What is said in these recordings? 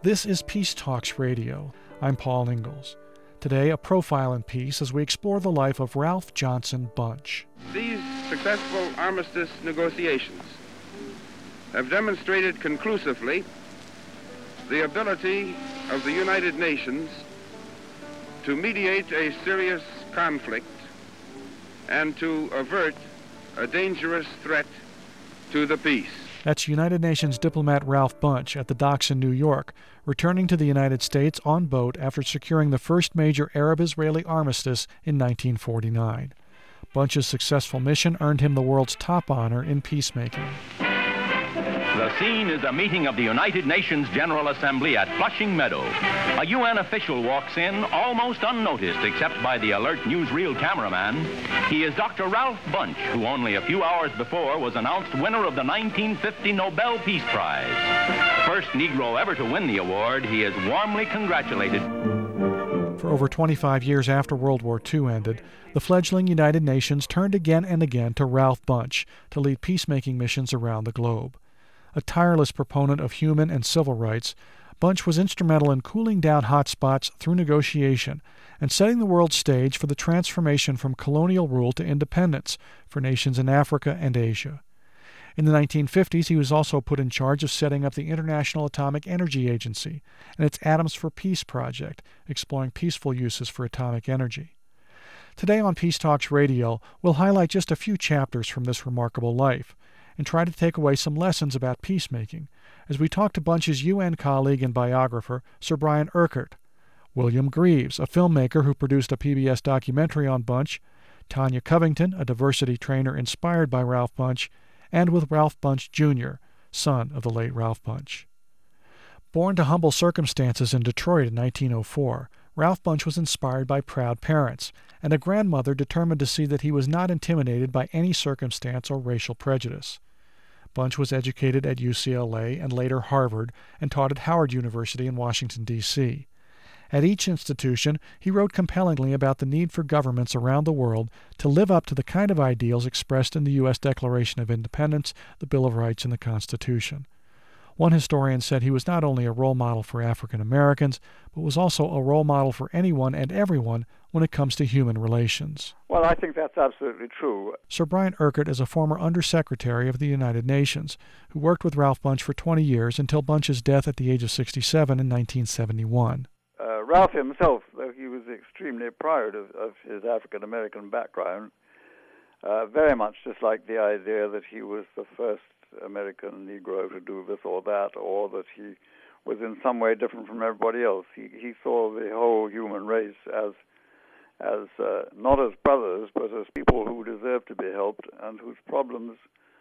This is Peace Talks Radio. I'm Paul Ingalls. Today, a profile in peace as we explore the life of Ralph Johnson Bunch. These successful armistice negotiations have demonstrated conclusively the ability of the United Nations to mediate a serious conflict and to avert a dangerous threat to the peace. That's United Nations diplomat Ralph Bunch at the docks in New York, returning to the United States on boat after securing the first major Arab-Israeli armistice in 1949. Bunch's successful mission earned him the world's top honor in peacemaking. The scene is a meeting of the United Nations General Assembly at Flushing Meadow. A UN official walks in almost unnoticed except by the alert newsreel cameraman. He is Dr. Ralph Bunch, who only a few hours before was announced winner of the 1950 Nobel Peace Prize. First Negro ever to win the award, he is warmly congratulated. For over 25 years after World War II ended, the fledgling United Nations turned again and again to Ralph Bunch to lead peacemaking missions around the globe. A tireless proponent of human and civil rights, Bunch was instrumental in cooling down hotspots through negotiation and setting the world stage for the transformation from colonial rule to independence for nations in Africa and Asia. In the 1950s, he was also put in charge of setting up the International Atomic Energy Agency and its Atoms for Peace project, exploring peaceful uses for atomic energy. Today on Peace Talks Radio, we'll highlight just a few chapters from this remarkable life and try to take away some lessons about peacemaking as we talk to Bunch's UN colleague and biographer, Sir Brian Urquhart, William Greaves, a filmmaker who produced a PBS documentary on Bunch, Tanya Covington, a diversity trainer inspired by Ralph Bunch, and with Ralph Bunch, Jr., son of the late Ralph Bunch. Born to humble circumstances in Detroit in 1904, Ralph Bunch was inspired by proud parents and a grandmother determined to see that he was not intimidated by any circumstance or racial prejudice. Bunch was educated at UCLA and later Harvard and taught at Howard University in Washington, D.C. At each institution, he wrote compellingly about the need for governments around the world to live up to the kind of ideals expressed in the U.S. Declaration of Independence, the Bill of Rights, and the Constitution. One historian said he was not only a role model for African Americans, but was also a role model for anyone and everyone when it comes to human relations. Well, I think that's absolutely true. Sir Brian Urquhart is a former Undersecretary of the United Nations who worked with Ralph Bunch for 20 years until Bunch's death at the age of 67 in 1971. Ralph himself, though he was extremely proud of his African American background, very much disliked the idea that he was the first American Negro to do this or that, or that he was in some way different from everybody else. He saw the whole human race as not as brothers, but as people who deserve to be helped and whose problems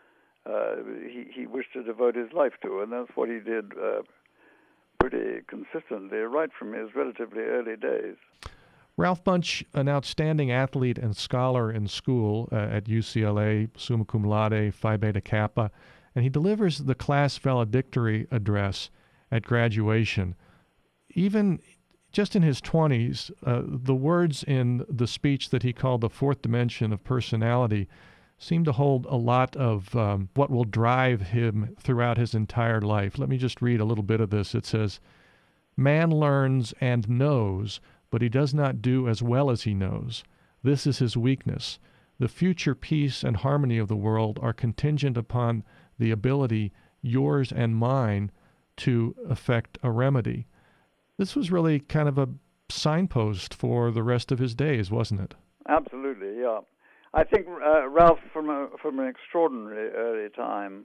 he wished to devote his life to, and that's what he did pretty consistently right from his relatively early days. Ralph Bunch, an outstanding athlete and scholar in school at UCLA, summa cum laude, Phi Beta Kappa, and he delivers the class valedictory address at graduation. Even just in his 20s, the words in the speech that he called the fourth dimension of personality seem to hold a lot of what will drive him throughout his entire life. Let me just read a little bit of this. It says, "Man learns and knows, but he does not do as well as he knows. This is his weakness. The future peace and harmony of the world are contingent upon the ability, yours and mine, to effect a remedy." This was really kind of a signpost for the rest of his days, wasn't it? Absolutely, yeah. I think Ralph, from an extraordinary early time,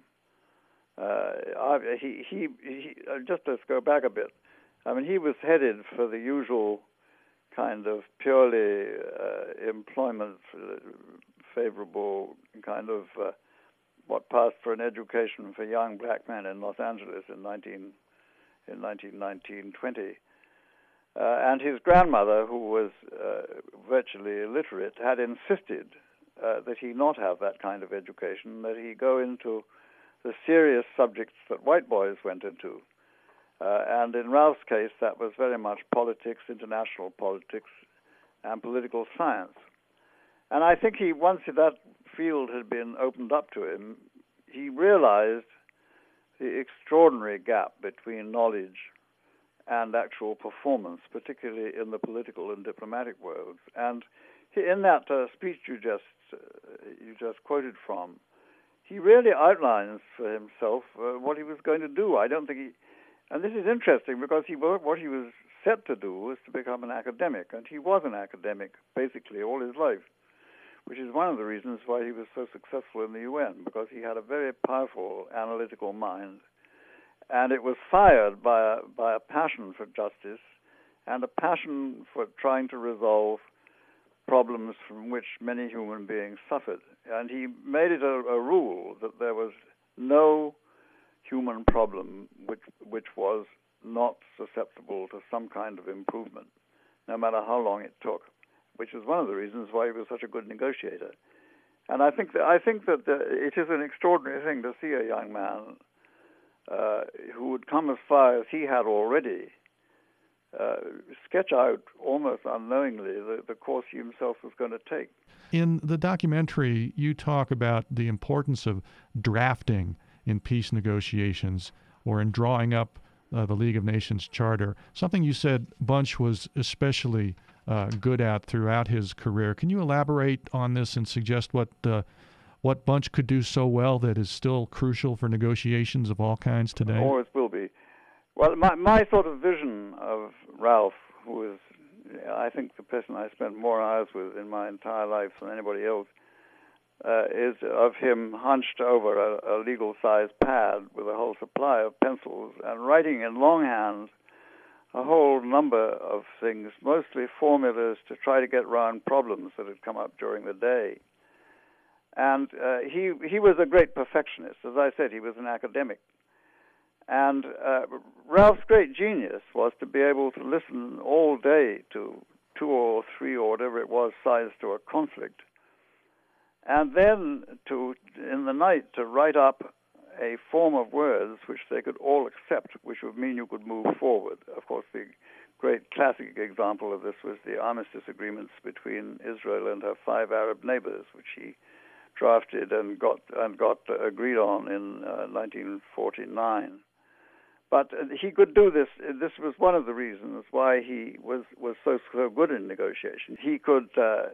he just let's go back a bit. I mean, he was headed for the usual kind of purely employment-favorable kind of what passed for an education for young black men in Los Angeles in 1920. And his grandmother, who was virtually illiterate, had insisted that he not have that kind of education, that he go into the serious subjects that white boys went into. And in Ralph's case, that was very much politics, international politics, and political science. And I think once that field had been opened up to him, he realized the extraordinary gap between knowledge and actual performance, particularly in the political and diplomatic worlds. And in that speech you just quoted from, he really outlines for himself what he was going to do. I don't think he, and this is interesting because what he was set to do was to become an academic, and he was an academic basically all his life, which is one of the reasons why he was so successful in the UN, because he had a very powerful analytical mind, and it was fired by a passion for justice and a passion for trying to resolve problems from which many human beings suffered. And he made it a rule that there was no human problem which was not susceptible to some kind of improvement, no matter how long it took, which is one of the reasons why he was such a good negotiator. And I think that it is an extraordinary thing to see a young man who would come as far as he had already, sketch out almost unknowingly the course he himself was going to take. In the documentary, you talk about the importance of drafting in peace negotiations or in drawing up the League of Nations Charter, something you said Bunch was especially good at throughout his career. Can you elaborate on this and suggest what Bunch could do so well that is still crucial for negotiations of all kinds today? Always will be. Well, my sort of vision of Ralph, who is, I think, the person I spent more hours with in my entire life than anybody else, is of him hunched over a legal-sized pad with a whole supply of pencils and writing in longhand a whole number of things, mostly formulas to try to get around problems that had come up during the day. And he was a great perfectionist. As I said, he was an academic. And Ralph's great genius was to be able to listen all day to 2 or 3 or whatever it was sides to a conflict, and then in the night to write up a form of words which they could all accept, which would mean you could move forward. Of course, the great classic example of this was the armistice agreements between Israel and her 5 Arab neighbors, which he drafted and got agreed on in 1949. But he could do this. This was one of the reasons why he was so good in negotiation. He could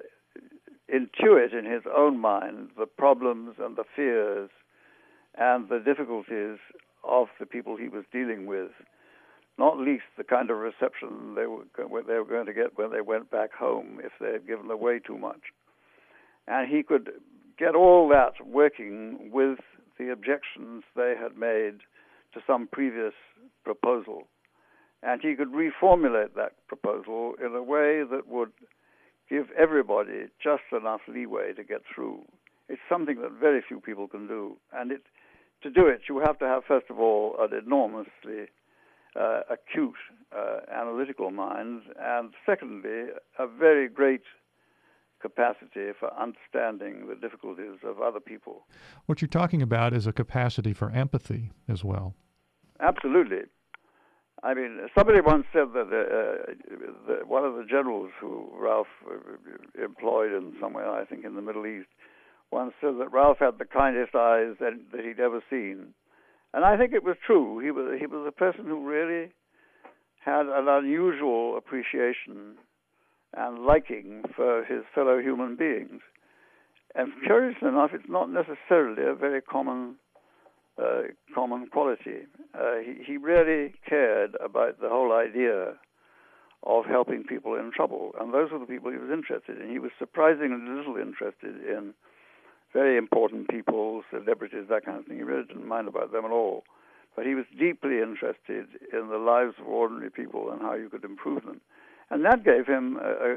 intuit in his own mind the problems and the fears and the difficulties of the people he was dealing with, not least the kind of reception they were going to get when they went back home if they had given away too much. And he could get all that working with the objections they had made to some previous proposal. And he could reformulate that proposal in a way that would give everybody just enough leeway to get through. It's something that very few people can do. And to do it, you have to have, first of all, an enormously acute analytical mind, and secondly, a very great capacity for understanding the difficulties of other people. What you're talking about is a capacity for empathy as well. Absolutely. I mean, somebody once said that one of the generals who Ralph employed in somewhere, I think in the Middle East, once said that Ralph had the kindest eyes that he'd ever seen. And I think it was true. He was a person who really had an unusual appreciation and liking for his fellow human beings. And curiously enough, it's not necessarily a very common quality. He really cared about the whole idea of helping people in trouble, and those were the people he was interested in. He was surprisingly little interested in very important people, celebrities, that kind of thing. He really didn't mind about them at all. But he was deeply interested in the lives of ordinary people and how you could improve them. And that gave him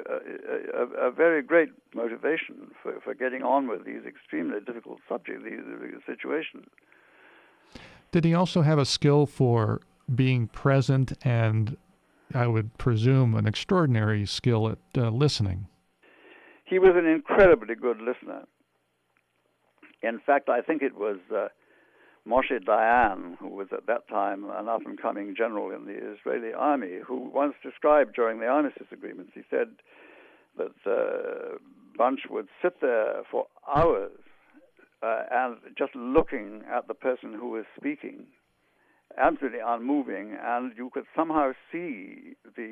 a very great motivation for getting on with these extremely difficult subjects, these situations. Did he also have a skill for being present and, I would presume, an extraordinary skill at listening? He was an incredibly good listener. In fact, I think it was Moshe Dayan, who was at that time an up-and-coming general in the Israeli army, who once described during the armistice agreements, he said that Bunch would sit there for hours and just looking at the person who was speaking absolutely unmoving, and you could somehow see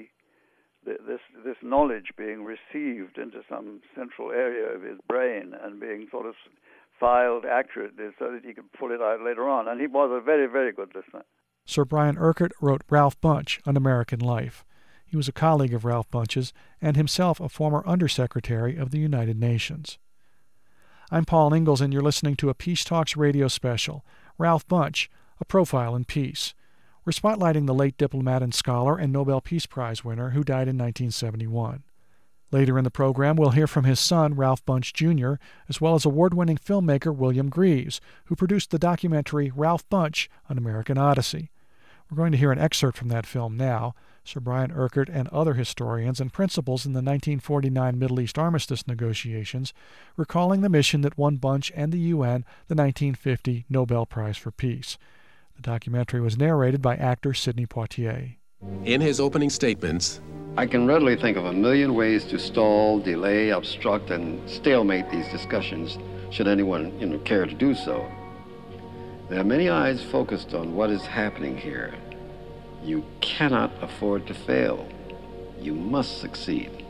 this knowledge being received into some central area of his brain and being sort of filed accurately so that he could pull it out later on. And he was a very, very good listener. Sir Brian Urquhart wrote Ralph Bunche, An American Life. He was a colleague of Ralph Bunche's and himself a former Undersecretary of the United Nations. I'm Paul Ingalls, and you're listening to a Peace Talks radio special, Ralph Bunche, A Profile in Peace. We're spotlighting the late diplomat and scholar and Nobel Peace Prize winner who died in 1971. Later in the program, we'll hear from his son, Ralph Bunche Jr., as well as award-winning filmmaker William Greaves, who produced the documentary Ralph Bunche, An American Odyssey. We're going to hear an excerpt from that film now. Sir Brian Urquhart and other historians and principals in the 1949 Middle East armistice negotiations, recalling the mission that won Bunche and the UN the 1950 Nobel Prize for Peace. The documentary was narrated by actor Sidney Poitier. In his opening statements, I can readily think of a million ways to stall, delay, obstruct, and stalemate these discussions, should anyone care to do so. There are many eyes focused on what is happening here. You cannot afford to fail. You must succeed.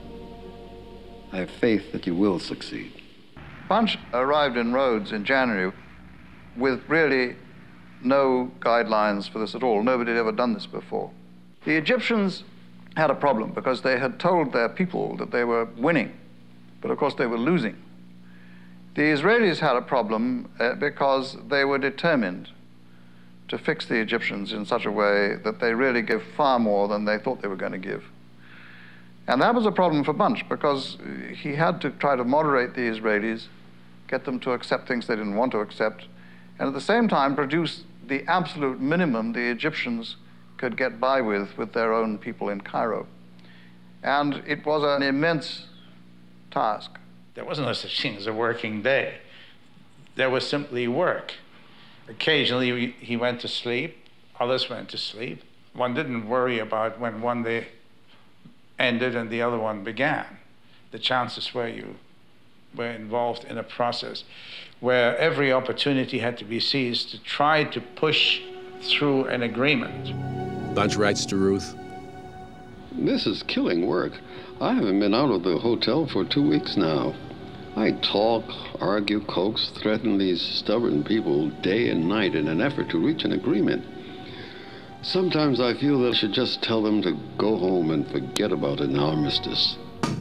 I have faith that you will succeed. Bunche arrived in Rhodes in January with really no guidelines for this at all. Nobody had ever done this before. The Egyptians had a problem because they had told their people that they were winning, but of course they were losing. The Israelis had a problem because they were determined to fix the Egyptians in such a way that they really give far more than they thought they were going to give. And that was a problem for Bunche because he had to try to moderate the Israelis, get them to accept things they didn't want to accept, and at the same time produce the absolute minimum the Egyptians could get by with their own people in Cairo. And it was an immense task. There wasn't no such thing as a working day. There was simply work. Occasionally he went to sleep, others went to sleep. One didn't worry about when one day ended and the other one began. The chances were you were involved in a process where every opportunity had to be seized to try to push through an agreement. Bunche writes to Ruth, This is killing work. I haven't been out of the hotel for 2 weeks now. I talk, argue, coax, threaten these stubborn people day and night in an effort to reach an agreement. Sometimes I feel that I should just tell them to go home and forget about an armistice.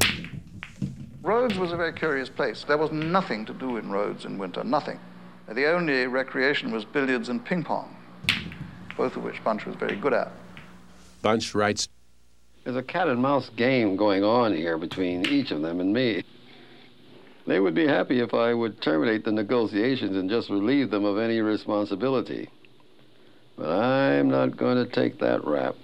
Rhodes was a very curious place. There was nothing to do in Rhodes in winter, nothing. The only recreation was billiards and ping pong, both of which Bunche was very good at. Bunche writes, There's a cat and mouse game going on here between each of them and me. They would be happy if I would terminate the negotiations and just relieve them of any responsibility. But I'm not going to take that rap.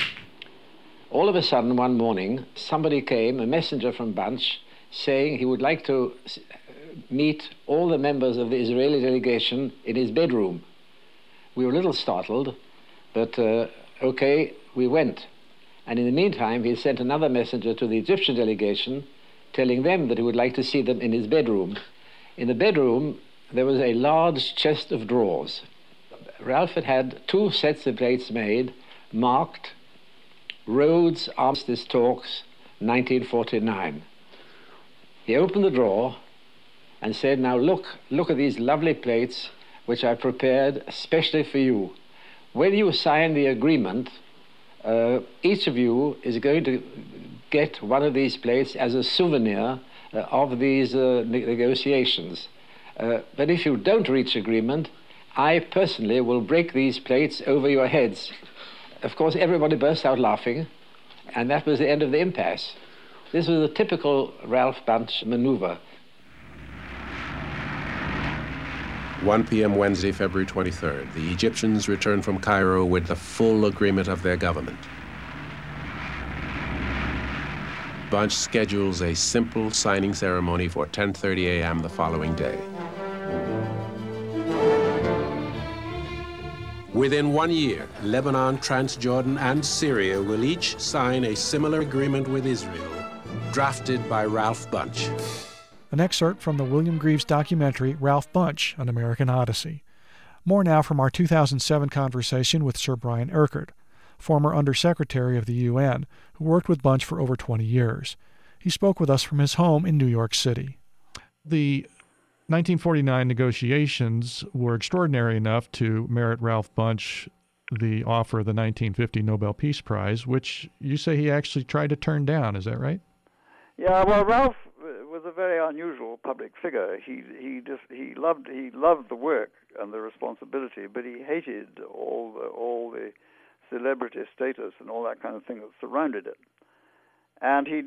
All of a sudden, one morning, somebody came, a messenger from Bunche, saying he would like to meet all the members of the Israeli delegation in his bedroom. We were a little startled, but okay, we went. And in the meantime, he sent another messenger to the Egyptian delegation, telling them that he would like to see them in his bedroom. In the bedroom, there was a large chest of drawers. Ralph had had 2 sets of plates made, marked Rhodes Armistice Talks, 1949. He opened the drawer and said, now look at these lovely plates which I prepared especially for you. When you sign the agreement, each of you is going to get one of these plates as a souvenir of these negotiations. But if you don't reach agreement, I personally will break these plates over your heads. Of course, everybody burst out laughing, and that was the end of the impasse. This was a typical Ralph Bunche maneuver. 1 p.m. Wednesday, February 23rd. The Egyptians return from Cairo with the full agreement of their government. Bunche schedules a simple signing ceremony for 10:30 a.m. the following day. Within 1 year, Lebanon, Transjordan, and Syria will each sign a similar agreement with Israel, drafted by Ralph Bunche. An excerpt from the William Greaves documentary Ralph Bunche, An American Odyssey. More now from our 2007 conversation with Sir Brian Urquhart, former Undersecretary of the UN, who worked with Bunch for over 20 years. He spoke with us from his home in New York City. The 1949 negotiations were extraordinary enough to merit Ralph Bunch the offer of the 1950 Nobel Peace Prize, which you say he actually tried to turn down. Is that right? Yeah, well, Ralph was a very unusual public figure. He loved the work and the responsibility, but he hated all the celebrity status and all that kind of thing that surrounded it. And he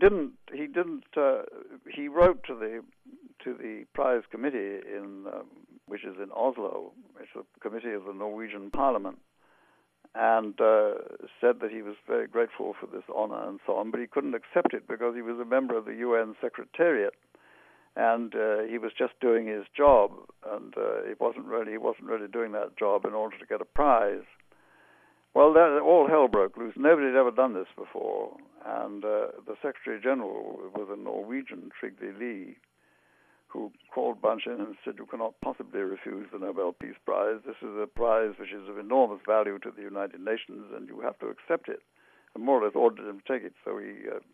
wrote to the prize committee which is in Oslo. It's a committee of the Norwegian Parliament, and said that he was very grateful for this honor and so on, but he couldn't accept it because he was a member of the UN Secretariat, and he was just doing his job, and he wasn't really doing that job in order to get a prize. Well, all hell broke loose. Nobody had ever done this before, and the Secretary General was a Norwegian, Trygve Lie, who called Bunch in and said, "You cannot possibly refuse the Nobel Peace Prize. This is a prize which is of enormous value to the United Nations, and you have to accept it." And more or less ordered him to take it, so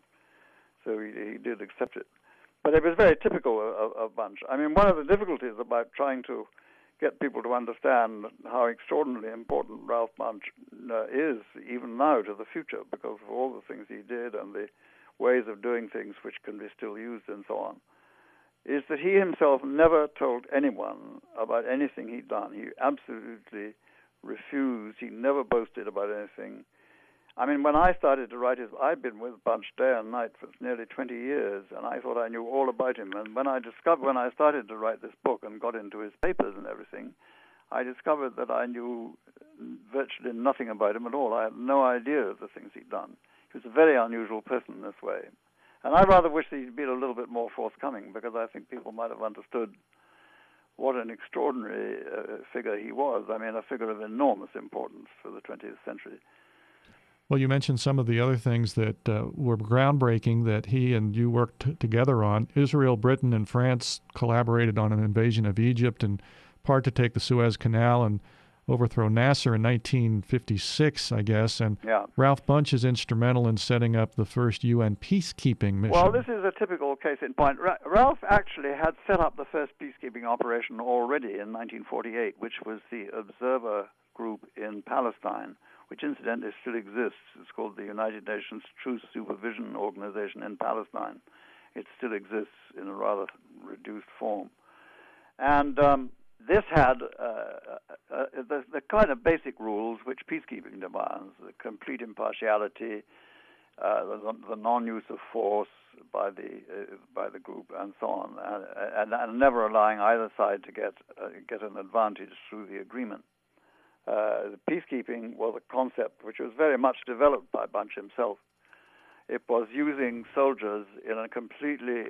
he did accept it. But it was very typical of Bunch. I mean, one of the difficulties about trying to get people to understand how extraordinarily important Ralph Bunch is, even now, to the future, because of all the things he did and the ways of doing things which can be still used and so on, is that he himself never told anyone about anything he'd done. He absolutely refused. He never boasted about anything. I mean, when I started to write I'd been with Bunch day and night for nearly 20 years, and I thought I knew all about him. And when I started to write this book and got into his papers and everything, I discovered that I knew virtually nothing about him at all. I had no idea of the things he'd done. He was a very unusual person in this way. And I rather wish that he'd been a little bit more forthcoming, because I think people might have understood what an extraordinary figure he was. I mean, a figure of enormous importance for the 20th century. Well, you mentioned some of the other things that were groundbreaking that he and you worked together on. Israel, Britain, and France collaborated on an invasion of Egypt, and part to take the Suez Canal and overthrow Nasser in 1956, I guess. And yeah. Ralph Bunch is instrumental in setting up the first UN peacekeeping mission. Well, this is a typical case in point. Ralph actually had set up the first peacekeeping operation already in 1948, which was the Observer Group in Palestine, which incidentally still exists. It's called the United Nations Truce Supervision Organization in Palestine. It still exists in a rather reduced form. And this had the kind of basic rules which peacekeeping demands: the complete impartiality, the non-use of force by the group, and so on, and never allowing either side to get an advantage through the agreement. The peacekeeping was a concept which was very much developed by Bunch himself. It was using soldiers in a completely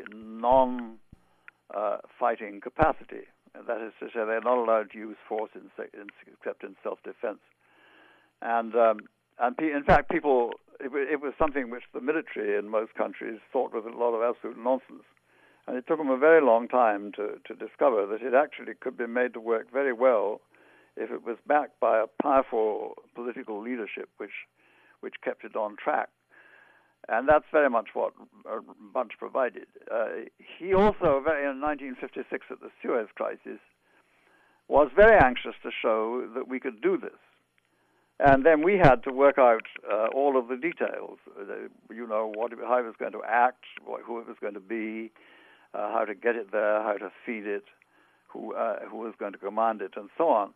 non-fighting capacity. That is to say, they're not allowed to use force except in self-defense. And in fact, it was something which the military in most countries thought was a lot of absolute nonsense. And it took them a very long time to discover that it actually could be made to work very well if it was backed by a powerful political leadership which kept it on track. And that's very much what Bunch provided. He also, in 1956 at the Suez Crisis, was very anxious to show that we could do this. And then we had to work out all of the details, how it was going to act, who it was going to be, how to get it there, how to feed it, who was going to command it, and so on.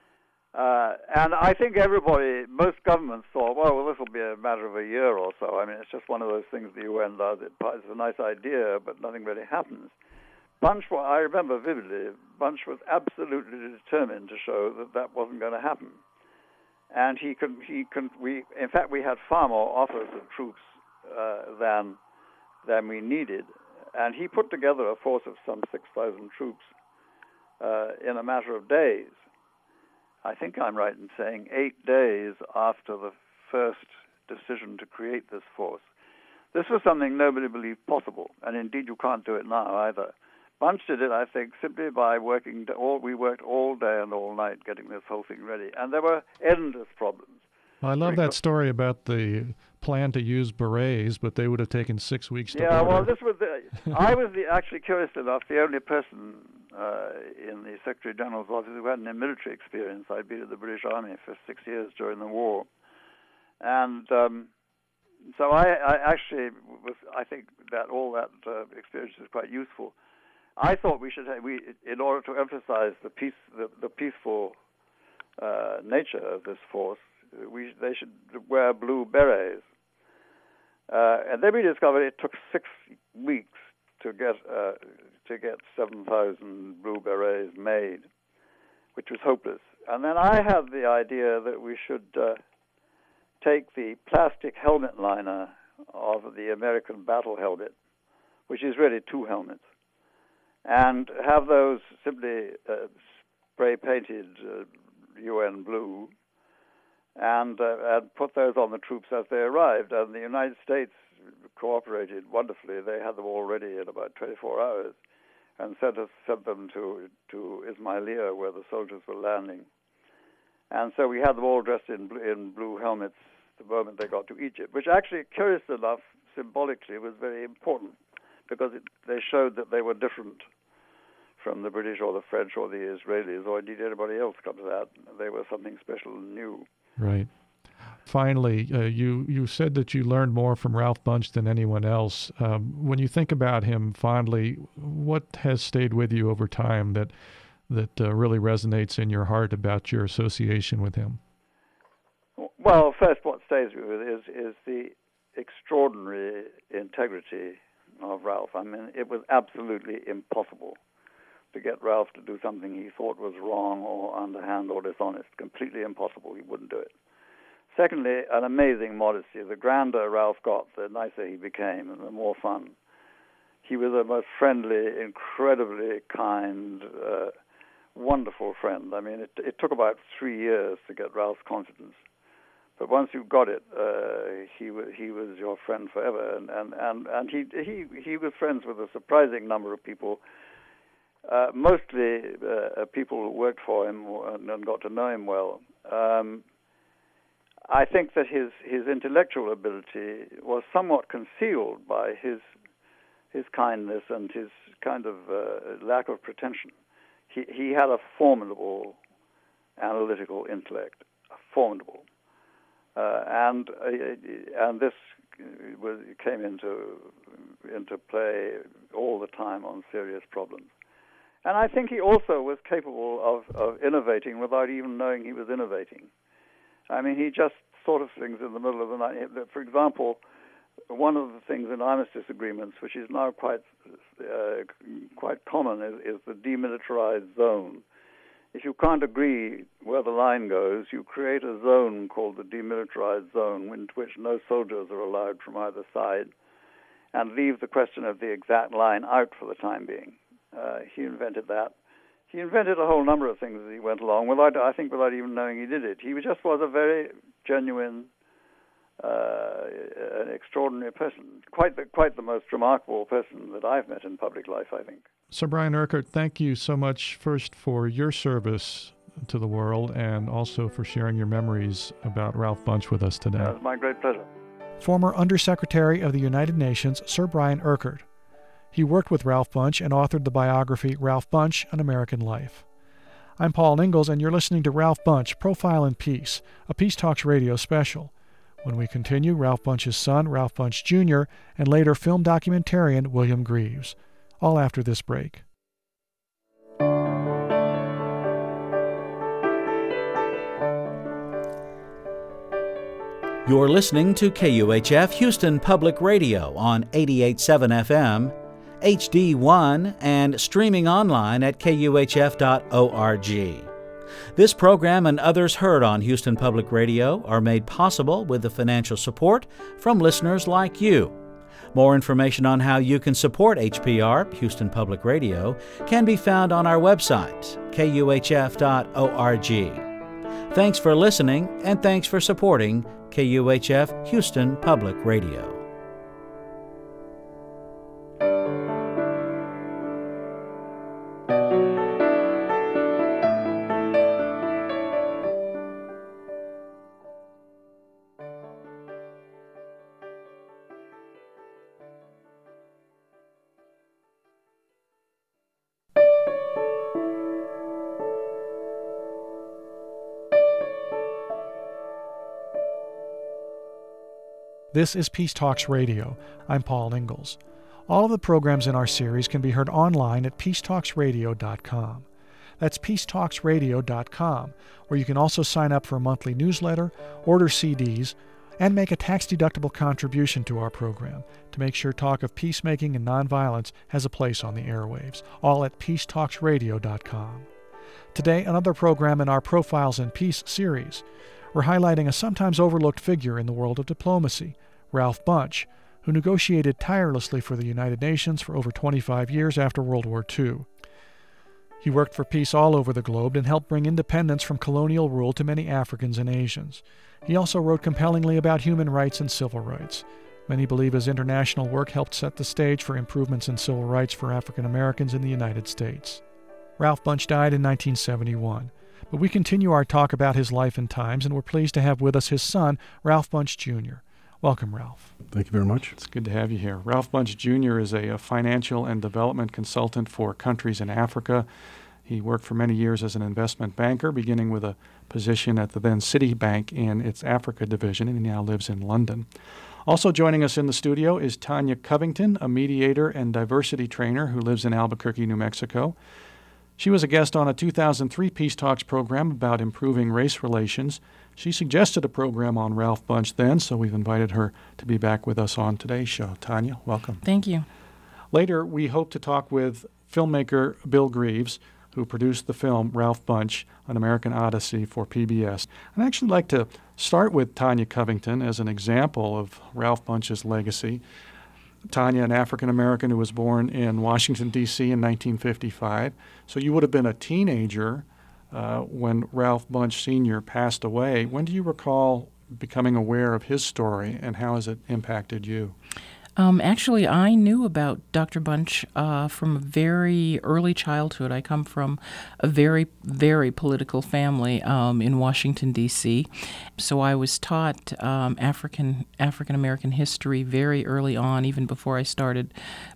And I think most governments thought, well, this will be a matter of a year or so. I mean, it's just one of those things the UN does. It's a nice idea, but nothing really happens. Bunch, I remember vividly, Bunch was absolutely determined to show that wasn't going to happen. And in fact, we had far more offers of troops than we needed. And he put together a force of some 6,000 troops in a matter of days. I think I'm right in saying 8 days after the first decision to create this force. This was something nobody believed possible, and indeed you can't do it now either. Bunch did it, I think, simply by we worked all day and all night getting this whole thing ready. And there were endless problems. I love that story about the plan to use berets, but they would have taken 6 weeks to order. Yeah, well, this was I was actually curious enough, the only person in the Secretary General's office who had any military experience. I'd been in the British Army for 6 years during the war. And so I actually I think that all that experience is quite useful. I thought in order to emphasize the peaceful nature of this force, they should wear blue berets. And then we discovered it took 6 weeks to get 7,000 blue berets made, which was hopeless. And then I had the idea that we should take the plastic helmet liner of the American battle helmet, which is really 2 helmets, and have those simply spray-painted UN blue, and put those on the troops as they arrived. And the United States cooperated wonderfully. They had them all ready in about 24 hours and sent them to Ismailia, where the soldiers were landing. And so we had them all dressed in blue helmets the moment they got to Egypt, which actually, curious enough, symbolically was very important, because they showed that they were different from the British or the French or the Israelis or indeed anybody else comes out. They were something special and new. Right. Finally, you said that you learned more from Ralph Bunche than anyone else. When you think about him fondly, what has stayed with you over time that really resonates in your heart about your association with him? Well, first, what stays with me is the extraordinary integrity of Ralph. I mean, it was absolutely impossible to get Ralph to do something he thought was wrong or underhand or dishonest. Completely impossible. He wouldn't do it. Secondly, an amazing modesty. The grander Ralph got, the nicer he became and the more fun. He was a most friendly, incredibly kind, wonderful friend. I mean, it took about 3 years to get Ralph's confidence. But once you got it, he was your friend forever. And he was friends with a surprising number of people, mostly people who worked for him and got to know him well. I think that his intellectual ability was somewhat concealed by his kindness and his kind of lack of pretension. He had a formidable analytical intellect, formidable, and this came into play all the time on serious problems. And I think he also was capable of innovating without even knowing he was innovating. I mean, he just thought of things in the middle of the night. For example, one of the things in armistice agreements, which is now quite common, is the demilitarized zone. If you can't agree where the line goes, you create a zone called the demilitarized zone, in which no soldiers are allowed from either side, and leave the question of the exact line out for the time being. He invented that. He invented a whole number of things as he went along, without even knowing he did it. He just was a very genuine, an extraordinary person. Quite the most remarkable person that I've met in public life, I think. Sir Brian Urquhart, thank you so much, first for your service to the world and also for sharing your memories about Ralph Bunche with us today. It was my great pleasure. Former Undersecretary of the United Nations, Sir Brian Urquhart. He worked with Ralph Bunche and authored the biography Ralph Bunche, An American Life. I'm Paul Ingalls, and you're listening to Ralph Bunche, Profile in Peace, a Peace Talks radio special. When we continue, Ralph Bunche's son, Ralph Bunche Jr., and later film documentarian William Greaves. All after this break. You're listening to KUHF Houston Public Radio on 88.7 FM, HD1, and streaming online at kuhf.org. This program and others heard on Houston Public Radio are made possible with the financial support from listeners like you. More information on how you can support HPR, Houston Public Radio, can be found on our website, kuhf.org. Thanks for listening, and thanks for supporting KUHF Houston Public Radio. This is Peace Talks Radio. I'm Paul Ingalls. All of the programs in our series can be heard online at peacetalksradio.com. That's peacetalksradio.com, where you can also sign up for a monthly newsletter, order CDs, and make a tax-deductible contribution to our program to make sure talk of peacemaking and nonviolence has a place on the airwaves, all at peacetalksradio.com. Today, another program in our Profiles in Peace series. We're highlighting a sometimes overlooked figure in the world of diplomacy, Ralph Bunche, who negotiated tirelessly for the United Nations for over 25 years after World War II. He worked for peace all over the globe and helped bring independence from colonial rule to many Africans and Asians. He also wrote compellingly about human rights and civil rights. Many believe his international work helped set the stage for improvements in civil rights for African Americans in the United States. Ralph Bunche died in 1971. But we continue our talk about his life and times, and we're pleased to have with us his son, Ralph Bunche Jr. Welcome, Ralph. Thank you very much. It's good to have you here. Ralph Bunche Jr. is a financial and development consultant for countries in Africa. He worked for many years as an investment banker, beginning with a position at the then Citibank in its Africa division, and he now lives in London. Also joining us in the studio is Tanya Covington, a mediator and diversity trainer who lives in Albuquerque, New Mexico. She was a guest on a 2003 Peace Talks program about improving race relations. She suggested a program on Ralph Bunche then, so we've invited her to be back with us on today's show. Tanya, welcome. Thank you. Later, we hope to talk with filmmaker Bill Greaves, who produced the film Ralph Bunche, An American Odyssey for PBS. I'd actually like to start with Tanya Covington as an example of Ralph Bunche's legacy. Tanya, an African-American who was born in Washington, D.C. in 1955. So you would have been a teenager when Ralph Bunche Sr. passed away. When do you recall becoming aware of his story, and how has it impacted you? Actually, I knew about Dr. Bunche from a very early childhood. I come from a very, very political family in Washington, D.C., so I was taught African-American history very early on, even before I started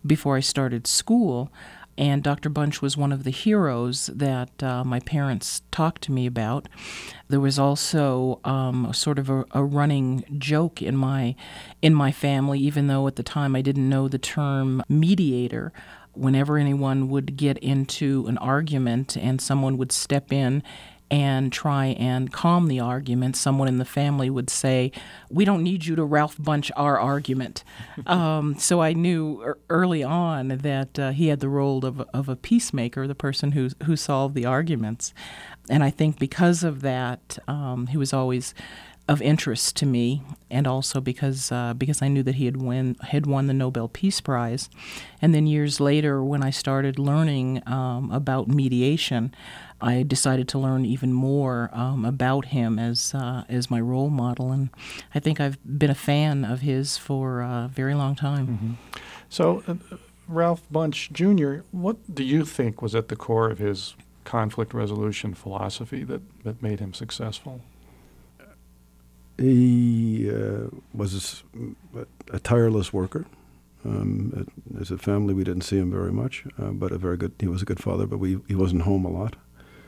school. And Dr. Bunche was one of the heroes that my parents talked to me about. There was also sort of a running joke in my family, even though at the time I didn't know the term mediator. Whenever anyone would get into an argument and someone would step in and try and calm the argument, someone in the family would say, "We don't need you to Ralph Bunche our argument." So I knew early on that he had the role of a peacemaker, the person who solved the arguments. And I think because of that, he was always of interest to me, and also because I knew that he had won the Nobel Peace Prize. And then years later, when I started learning about mediation, I decided to learn even more about him as my role model, and I think I've been a fan of his for a very long time. Mm-hmm. So, Ralph Bunche Jr., what do you think was at the core of his conflict resolution philosophy that made him successful? He was a tireless worker. As a family, we didn't see him very much, but he was a good father, but he wasn't home a lot.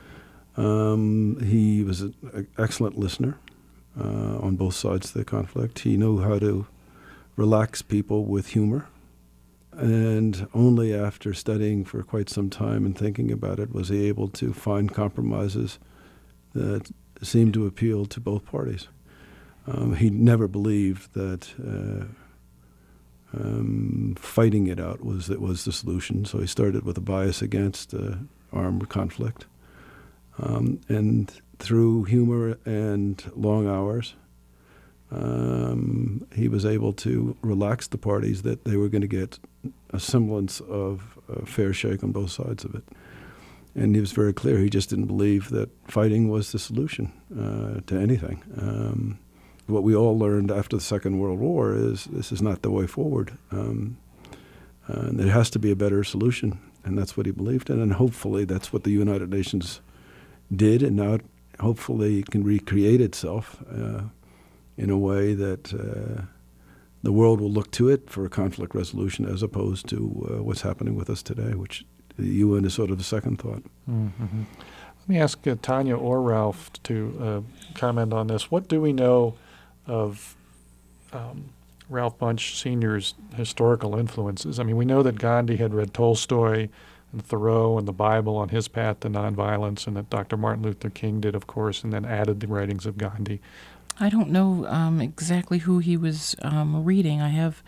He was an excellent listener on both sides of the conflict. He knew how to relax people with humor, and only after studying for quite some time and thinking about it was he able to find compromises that seemed to appeal to both parties. He never believed that fighting it out was the solution, so he started with a bias against armed conflict. And through humor and long hours, he was able to relax the parties that they were going to get a semblance of a fair shake on both sides of it. And he was very clear. He just didn't believe that fighting was the solution to anything. What we all learned after the Second World War is this is not the way forward. There has to be a better solution, and that's what he believed in. And hopefully that's what the United Nations did, and now hopefully it can recreate itself in a way that the world will look to it for a conflict resolution as opposed to what's happening with us today, which the UN is sort of a second thought. Mm-hmm. Let me ask Tanya or Ralph to comment on this. What do we know of Ralph Bunche Sr.'s historical influences? I mean, we know that Gandhi had read Tolstoy and Thoreau and the Bible on his path to nonviolence, and that Dr. Martin Luther King did, of course, and then added the writings of Gandhi. I don't know exactly who he was reading. I have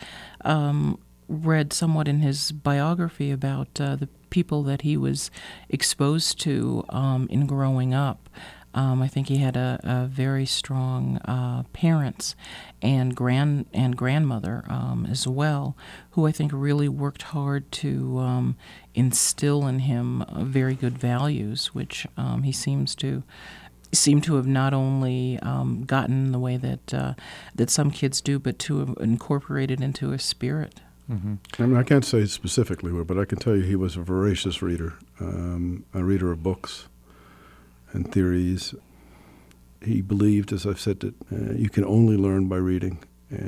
read somewhat in his biography about the people that he was exposed to in growing up. I think he had a very strong parents and grandmother as well, who I think really worked hard to instill in him very good values, which he seems to have not only gotten the way that some kids do, but to have incorporated into his spirit. Mm-hmm. I mean, I can't say specifically, but I can tell you he was a voracious reader, a reader of books and theories. He believed, as I've said, that you can only learn by reading,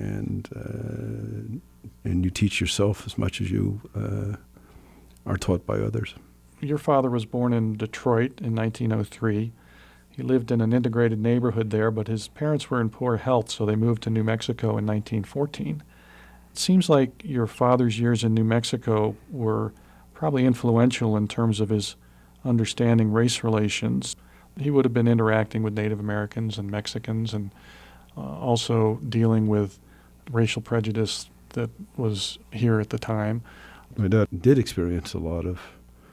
and you teach yourself as much as you are taught by others. Your father was born in Detroit in 1903. He lived in an integrated neighborhood there, but his parents were in poor health, so they moved to New Mexico in 1914. It seems like your father's years in New Mexico were probably influential in terms of his understanding race relations. He would have been interacting with Native Americans and Mexicans, and also dealing with racial prejudice that was here at the time. My dad did experience a lot of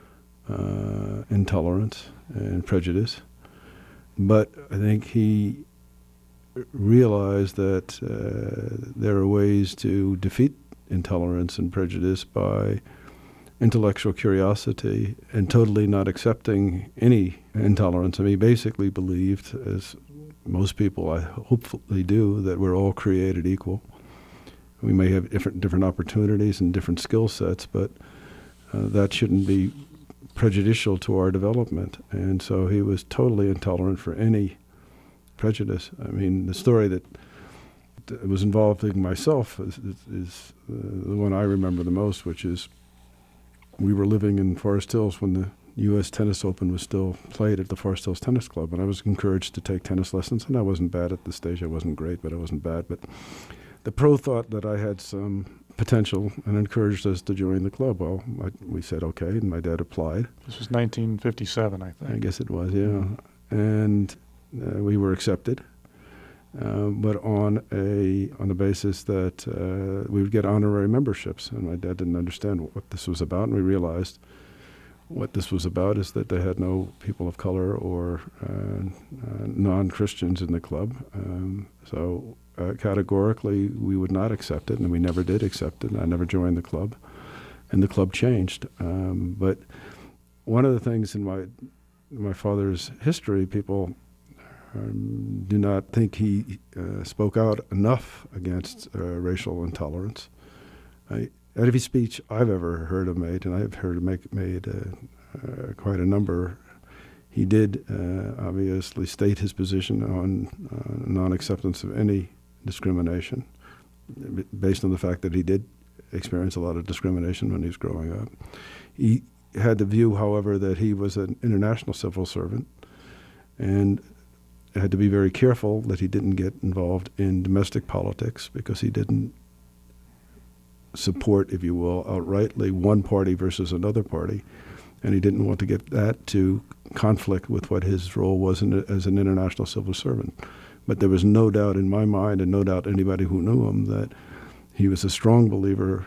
intolerance and prejudice, but I think he realized that there are ways to defeat intolerance and prejudice by intellectual curiosity and totally not accepting any intolerance. I mean, he basically believed, as most people I hopefully do, that we're all created equal. We may have different opportunities and different skill sets, but that shouldn't be prejudicial to our development. And so he was totally intolerant for any prejudice. I mean, the story that was involving myself is the one I remember the most, which is we were living in Forest Hills when the U.S. Tennis Open was still played at the Forest Hills Tennis Club, and I was encouraged to take tennis lessons, and I wasn't bad at the stage. I wasn't great, but I wasn't bad. But the pro thought that I had some potential and encouraged us to join the club. Well, we said okay, and my dad applied. This was 1957, I think. I guess it was, yeah. And we were accepted, but on the basis that we would get honorary memberships. And my dad didn't understand what this was about, and we realized what this was about is that they had no people of color or non-Christians in the club. So categorically, we would not accept it, and we never did accept it. I never joined the club, and the club changed. But one of the things in my father's history, people do not think he spoke out enough against racial intolerance. Every speech I've ever heard him made, and I've heard him made quite a number, he did obviously state his position on non-acceptance of any discrimination, based on the fact that he did experience a lot of discrimination when he was growing up. He had the view, however, that he was an international civil servant, and had to be very careful that he didn't get involved in domestic politics, because he didn't support, if you will, outrightly one party versus another party, and he didn't want to get that to conflict with what his role was as an international civil servant. But there was no doubt in my mind, and no doubt anybody who knew him, that he was a strong believer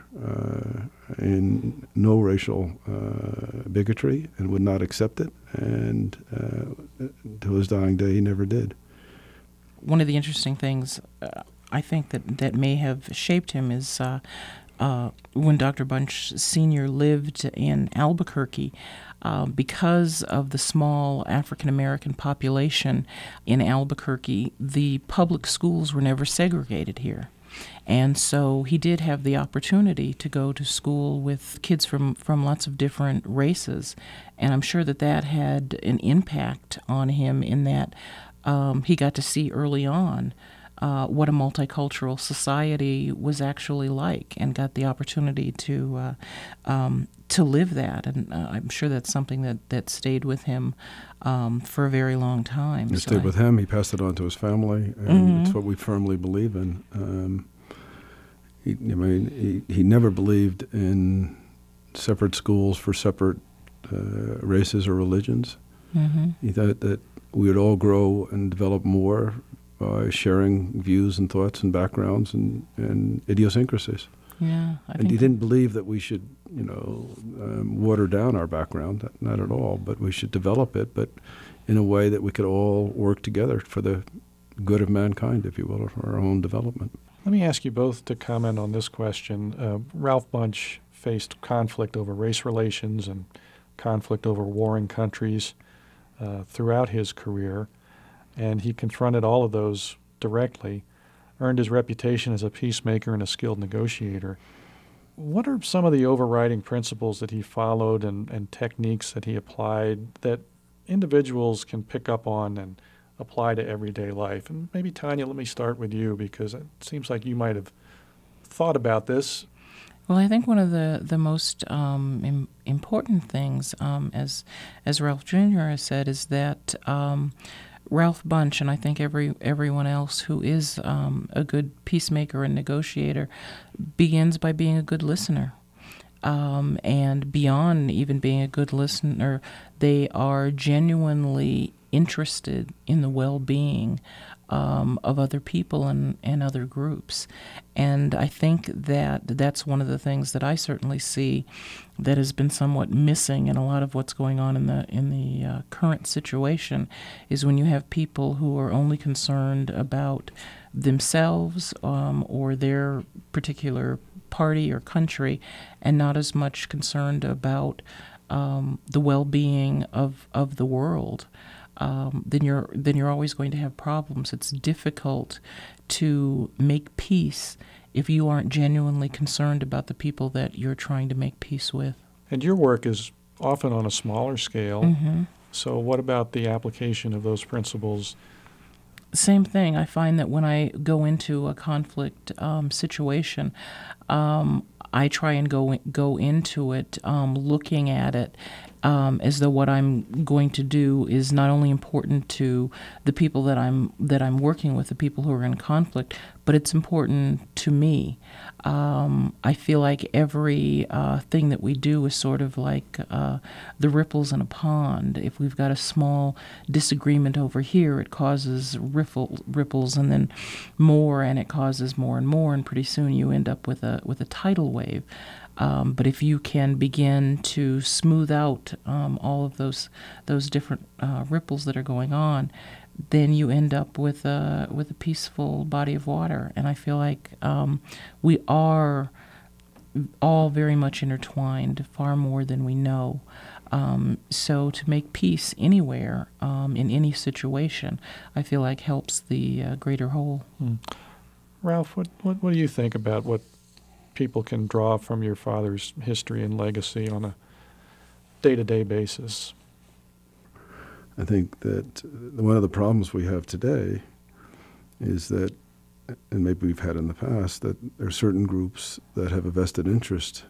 in no racial bigotry and would not accept it, and to his dying day he never did. One of the interesting things I think that may have shaped him is when Dr. Bunche Sr. lived in Albuquerque, because of the small African-American population in Albuquerque, the public schools were never segregated here. And so he did have the opportunity to go to school with kids from lots of different races. And I'm sure that had an impact on him in that he got to see early on what a multicultural society was actually like, and got the opportunity to live that. And I'm sure that's something that stayed with him for a very long time. It stayed with him. He passed it on to his family, and it's what we firmly believe in. He never believed in separate schools for separate races or religions. Mm-hmm. He thought that we would all grow and develop more by sharing views and thoughts and backgrounds and idiosyncrasies. Yeah, and he didn't believe that we should, water down our background, not at all, but we should develop it, but in a way that we could all work together for the good of mankind, if you will, or for our own development. Let me ask you both to comment on this question. Ralph Bunche faced conflict over race relations and conflict over warring countries throughout his career, and he confronted all of those directly, earned his reputation as a peacemaker and a skilled negotiator. What are some of the overriding principles that he followed and techniques that he applied that individuals can pick up on and apply to everyday life? And maybe, Tanya, let me start with you, because it seems like you might have thought about this. Well, I think one of the most important things, as Ralph Jr. has said, is that Ralph Bunche, and I think everyone else who is a good peacemaker and negotiator, begins by being a good listener. And beyond even being a good listener, they are genuinely interested in the well-being of other people and other groups. And I think that that's one of the things that I certainly see that has been somewhat missing in a lot of what's going on in the current situation, is when you have people who are only concerned about themselves or their particular party or country, and not as much concerned about the well-being of the world. Then you're always going to have problems. It's difficult to make peace if you aren't genuinely concerned about the people that you're trying to make peace with. And your work is often on a smaller scale. Mm-hmm. So what about the application of those principles? Same thing. I find that when I go into a conflict situation, I try and go into it looking at it as though what I'm going to do is not only important to the people that I'm working with, the people who are in conflict, but it's important to me. I feel like every thing that we do is sort of like the ripples in a pond. If we've got a small disagreement over here, it causes ripples, and then more, and it causes more and more, and pretty soon you end up with a tidal wave. But if you can begin to smooth out all of those different ripples that are going on, then you end up with a peaceful body of water. And I feel like we are all very much intertwined, far more than we know. So to make peace anywhere, in any situation, I feel like helps the greater whole. Ralph, what do you think about what people can draw from your father's history and legacy on a day-to-day basis? I think that one of the problems we have today is that, and maybe we've had in the past, that there are certain groups that have a vested interest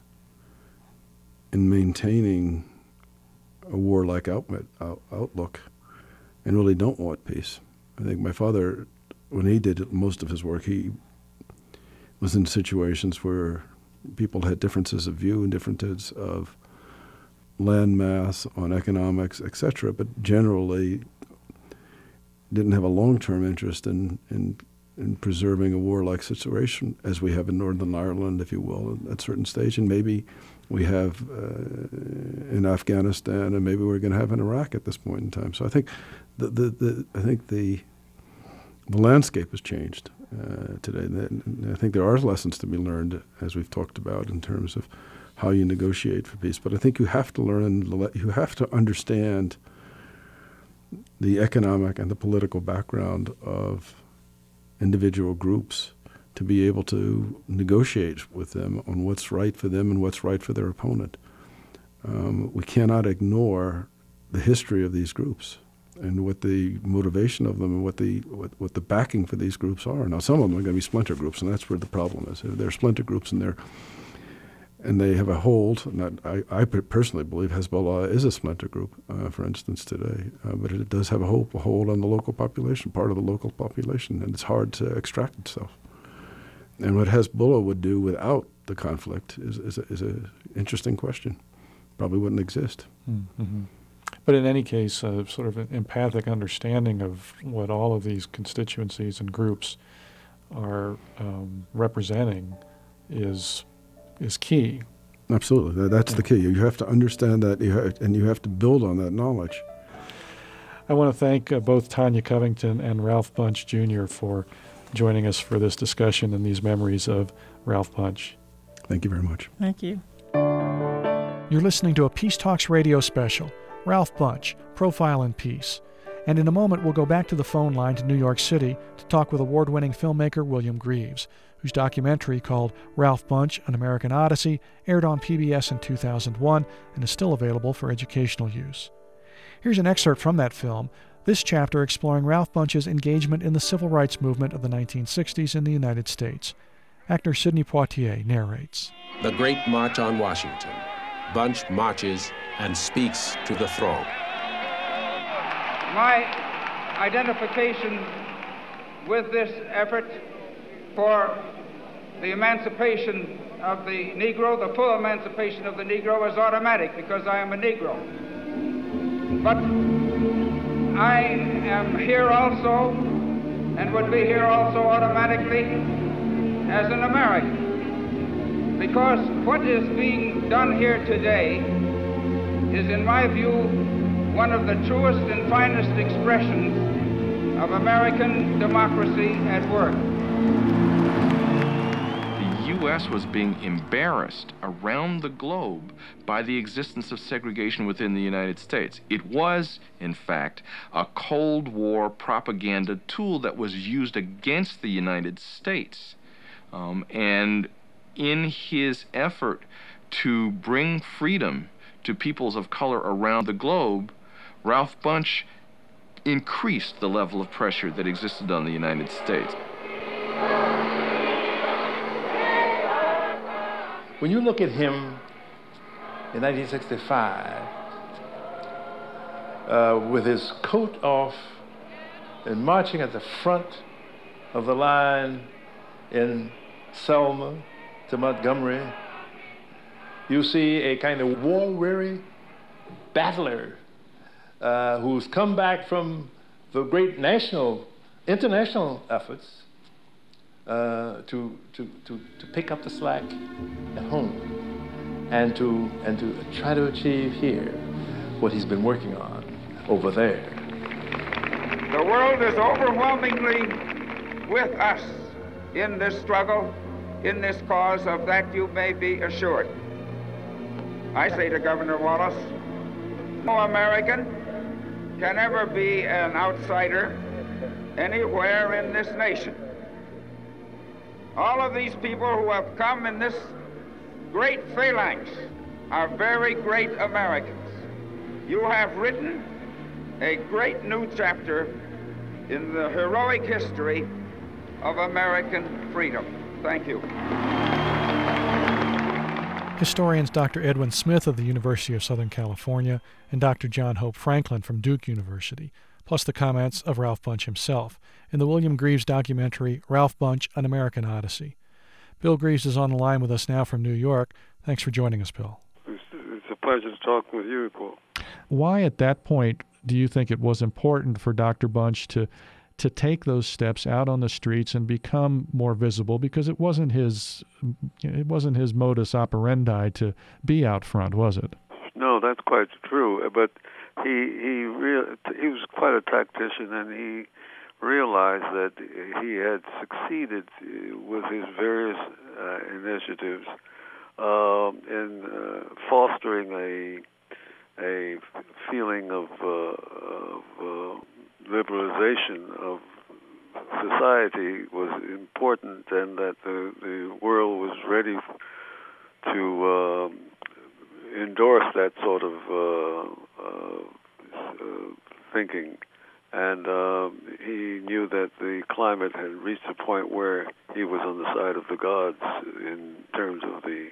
in maintaining a warlike outlook and really don't want peace. I think my father, when he did most of his work, he was in situations where people had differences of view and differences of land mass on economics, etc., but generally didn't have a long-term interest in preserving a warlike situation as we have in Northern Ireland, if you will, at a certain stage, and maybe we have in Afghanistan, and maybe we're going to have in Iraq at this point in time. So I think the landscape has changed today. And I think there are lessons to be learned, as we've talked about, in terms of how you negotiate for peace. But I think you have to learn, you have to understand the economic and the political background of individual groups to be able to negotiate with them on what's right for them and what's right for their opponent. We cannot ignore the history of these groups and what the motivation of them and what the backing for these groups are. Now, some of them are going to be splinter groups, and that's where the problem is. They're splinter groups, and they have a hold. I personally believe Hezbollah is a splinter group, for instance, today, but it does have a hold on the local population, part of the local population, and it's hard to extract itself. And what Hezbollah would do without the conflict is an interesting question. Probably wouldn't exist. Mm-hmm. But in any case, sort of an empathic understanding of what all of these constituencies and groups are representing is key. Absolutely. That's the key. You have to understand that, and you have to build on that knowledge. I want to thank both Tanya Covington and Ralph Bunche Jr. for joining us for this discussion and these memories of Ralph Bunche. Thank you very much. Thank you. You're listening to a Peace Talks radio special, Ralph Bunche, Profile in Peace. And in a moment, we'll go back to the phone line to New York City to talk with award-winning filmmaker William Greaves, whose documentary called Ralph Bunche, An American Odyssey aired on PBS in 2001 and is still available for educational use. Here's an excerpt from that film, this chapter exploring Ralph Bunche's engagement in the civil rights movement of the 1960s in the United States. Actor Sidney Poitier narrates. The Great March on Washington. Bunche marches and speaks to the throng. My identification with this effort for the emancipation of the Negro, the full emancipation of the Negro, is automatic because I am a Negro. But I am here also, and would be here also automatically, as an American. Because what is being done here today is, in my view, one of the truest and finest expressions of American democracy at work. The U.S. was being embarrassed around the globe by the existence of segregation within the United States. It was, in fact, a Cold War propaganda tool that was used against the United States. And in his effort to bring freedom to peoples of color around the globe, Ralph Bunche increased the level of pressure that existed on the United States. When you look at him in 1965, with his coat off and marching at the front of the line in Selma to Montgomery, you see a kind of war-weary battler who's come back from the great international efforts to pick up the slack at home and to try to achieve here what he's been working on over there. The world is overwhelmingly with us in this struggle, in this cause. Of that you may be assured. I say to Governor Wallace, no American can ever be an outsider anywhere in this nation. All of these people who have come in this great phalanx are very great Americans. You have written a great new chapter in the heroic history of American freedom. Thank you. Historians Dr. Edwin Smith of the University of Southern California and Dr. John Hope Franklin from Duke University, plus the comments of Ralph Bunche himself in the William Greaves documentary Ralph Bunche, An American Odyssey. Bill Greaves is on the line with us now from New York. Thanks for joining us, Bill. It's a pleasure to talk with you, Paul. Why at that point do you think it was important for Dr. Bunche to take those steps out on the streets and become more visible? Because it wasn't his modus operandi to be out front, was it? No, that's quite true. But he was quite a tactician, and he realized that he had succeeded with his various initiatives in fostering a feeling of liberalization of society was important, and that the world was ready to endorse that sort of thinking. And he knew that the climate had reached a point where he was on the side of the gods in terms of the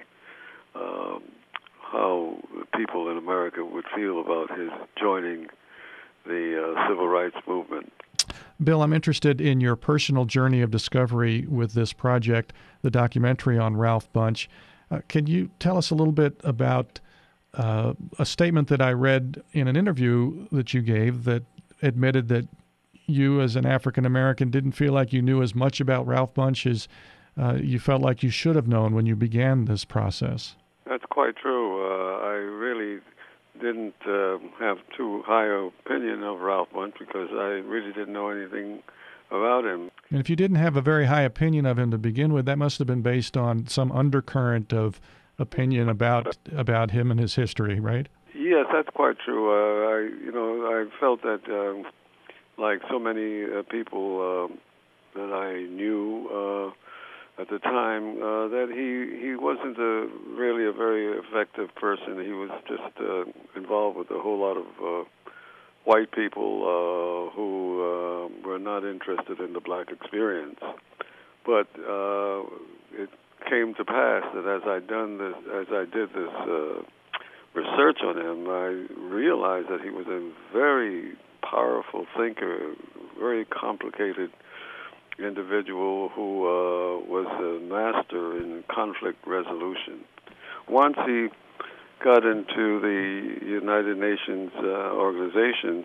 how people in America would feel about his joining the civil rights movement. Bill, I'm interested in your personal journey of discovery with this project, the documentary on Ralph Bunche. Can you tell us a little bit about a statement that I read in an interview that you gave that admitted that you as an African American didn't feel like you knew as much about Ralph Bunche as you felt like you should have known when you began this process? That's quite true. I really didn't have too high an opinion of Ralph Bunche because I really didn't know anything about him. And if you didn't have a very high opinion of him to begin with, that must have been based on some undercurrent of opinion about him and his history, right? Yes, that's quite true. I felt that, like so many people that I knew at the time, that he wasn't really a very effective person. He was just involved with a whole lot of white people who were not interested in the black experience. But it came to pass that as I did this research on him, I realized that he was a very powerful thinker, very complicated individual who was a master in conflict resolution. Once he got into the United Nations organizations,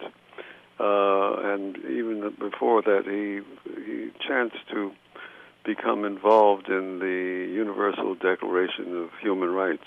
and even before that, he chanced to become involved in the Universal Declaration of Human Rights.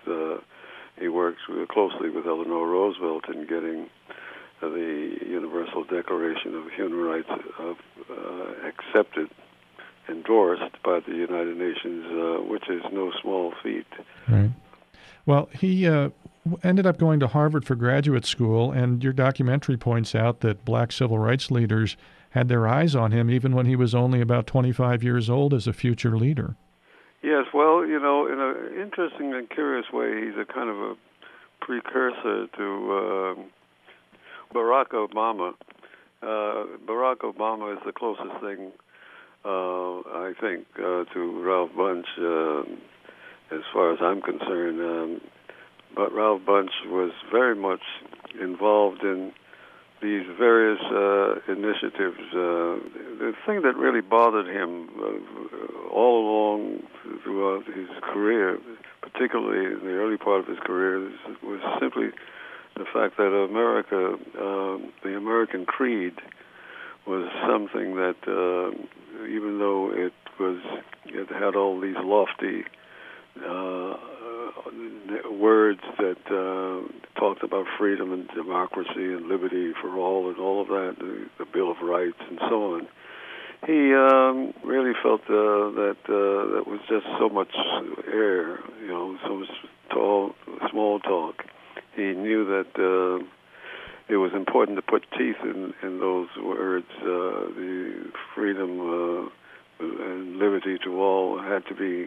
He worked closely with Eleanor Roosevelt in getting the Universal Declaration of Human Rights accepted, endorsed by the United Nations, which is no small feat. Right. Well, he ended up going to Harvard for graduate school, and your documentary points out that black civil rights leaders had their eyes on him even when he was only about 25 years old as a future leader. Yes, well, in an interesting and curious way, he's a kind of a precursor to Barack Obama. Barack Obama is the closest thing, I think, to Ralph Bunche, as far as I'm concerned. But Ralph Bunche was very much involved in these various initiatives. The thing that really bothered him all along throughout his career, particularly in the early part of his career, was simply the fact that America, the American creed, was something that, even though it had all these lofty words that talked about freedom and democracy and liberty for all and all of that, the Bill of Rights and so on, he really felt that that was just so much air, so much small talk. He knew that it was important to put teeth in those words. The freedom and liberty to all had to be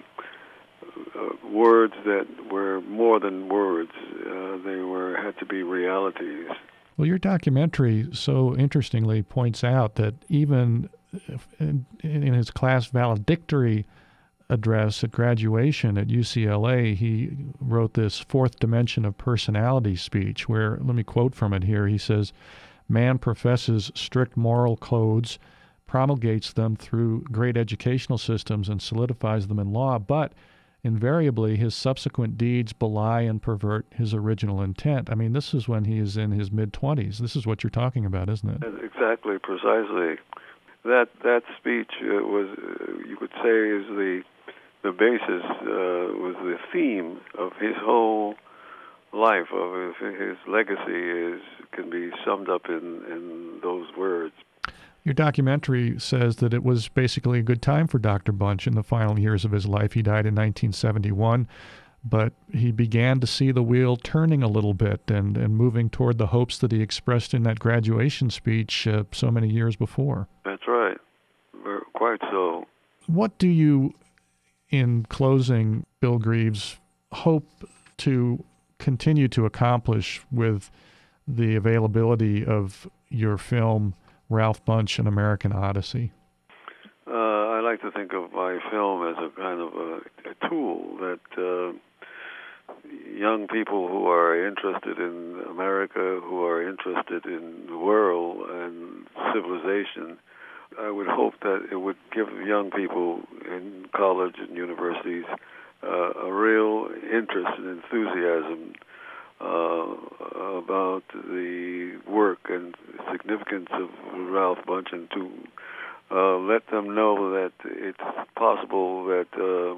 words that were more than words. They had to be realities. Well, your documentary so interestingly points out that even in his class valedictory address at graduation at UCLA, he wrote this fourth dimension of personality speech where, let me quote from it here, he says, "Man professes strict moral codes, promulgates them through great educational systems and solidifies them in law, but invariably his subsequent deeds belie and pervert his original intent." I mean, this is when he is in his mid-20s. This is what you're talking about, isn't it? Exactly, precisely. That speech was, you could say, is the basis, was the theme of his whole life, of his legacy can be summed up in those words. Your documentary says that it was basically a good time for Dr. Bunche in the final years of his life. He died in 1971, but he began to see the wheel turning a little bit and moving toward the hopes that he expressed in that graduation speech so many years before. That's right. Quite so. What do you, in closing, Bill Greaves, hope to continue to accomplish with the availability of your film, Ralph Bunche, An American Odyssey? I like to think of my film as a kind of a tool that young people who are interested in America, who are interested in the world and civilization, I would hope that it would give young people in college and universities a real interest and enthusiasm about the work and significance of Ralph Bunche, and to let them know that it's possible that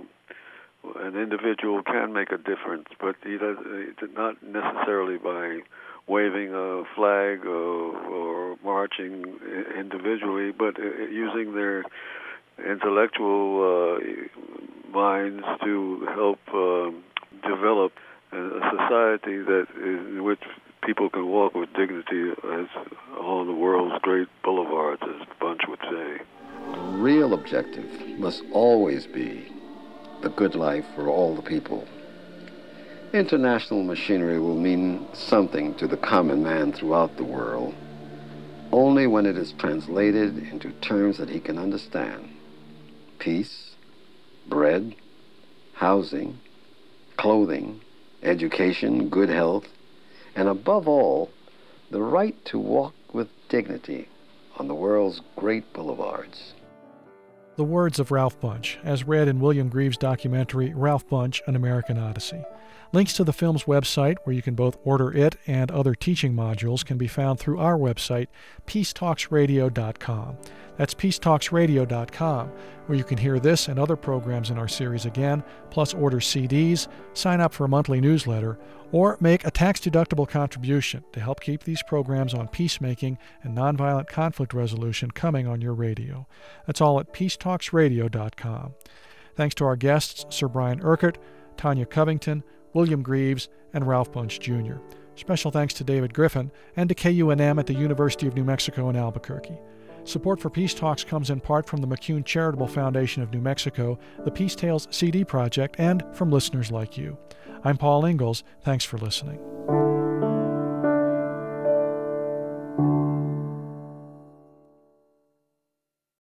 an individual can make a difference, but he does not necessarily by waving a flag or marching individually, but using their intellectual minds to help develop a society in which people can walk with dignity on the world's great boulevards, as Bunche would say. The real objective must always be the good life for all the people. International machinery will mean something to the common man throughout the world only when it is translated into terms that he can understand. Peace, bread, housing, clothing, education, good health, and above all, the right to walk with dignity on the world's great boulevards. The words of Ralph Bunche, as read in William Greaves' documentary, Ralph Bunche, An American Odyssey. Links to the film's website, where you can both order it and other teaching modules, can be found through our website, peacetalksradio.com. That's peacetalksradio.com, where you can hear this and other programs in our series again, plus order CDs, sign up for a monthly newsletter, or make a tax-deductible contribution to help keep these programs on peacemaking and nonviolent conflict resolution coming on your radio. That's all at peacetalksradio.com. Thanks to our guests, Sir Brian Urquhart, Tanya Covington, William Greaves, and Ralph Bunche Jr. Special thanks to David Griffin and to KUNM at the University of New Mexico in Albuquerque. Support for Peace Talks comes in part from the McCune Charitable Foundation of New Mexico, the Peace Tales CD Project, and from listeners like you. I'm Paul Ingalls. Thanks for listening.